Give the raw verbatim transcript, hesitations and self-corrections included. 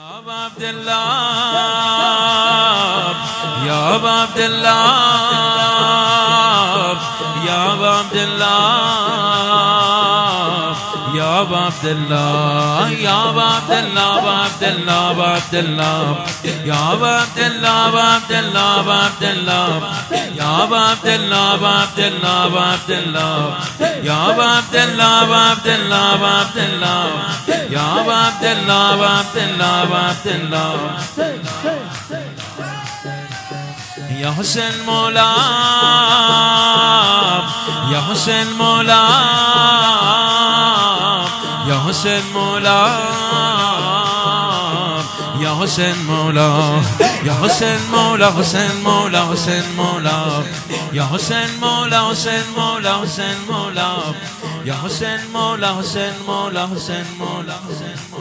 ابا عبدالله یا ابا عبدالله یا ابا عبدالله یا ابا عبدالله یا ابا عبدالله یا ابا عبدالله یا ابا عبدالله ابا عبدالله یا ابا عبدالله ابا عبدالله ابا عبدالله یا ابا عبدالله ابا عبدالله ابا عبدالله یا حسین مولا یا حسین مولا یا حسین مولا یا حسین مولا یا حسین مولا حسین مولا حسین مولا یا حسین مولا حسین مولا حسین مولا یا حسین مولا حسین مولا حسین مولا حسین